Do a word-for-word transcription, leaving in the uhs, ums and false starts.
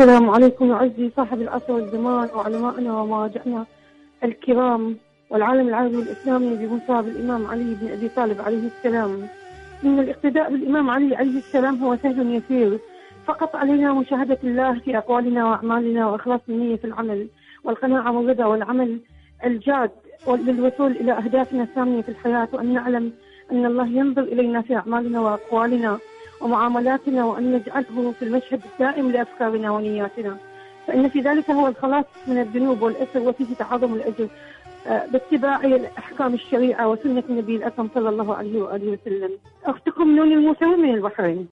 السلام عليكم يعزي صاحب العصر والزمان وعلمائنا ومراجعنا الكرام والعالم العربي والإسلامي بمصاب الإمام علي بن أبي طالب عليه السلام. إن الاقتداء بالإمام علي عليه السلام هو سهل يسير، فقط علينا مشاهدة الله في أقوالنا وأعمالنا وإخلاص النية في العمل والقناعة والرضا والعمل الجاد للوصول إلى أهدافنا السامية في الحياة، وأن نعلم أن الله ينظر إلينا في أعمالنا وأقوالنا ومعاملاتنا، وأن نجعله في المشهد الدائم لأفكارنا ونياتنا، فإن في ذلك هو الخلاص من الذنوب والإثم، وفيه تعاظم الأجر باتباع أحكام الشريعة وسنة النبي الأكرم صلى الله عليه وآله وسلم. أختكم نون الموسوي من البحرين.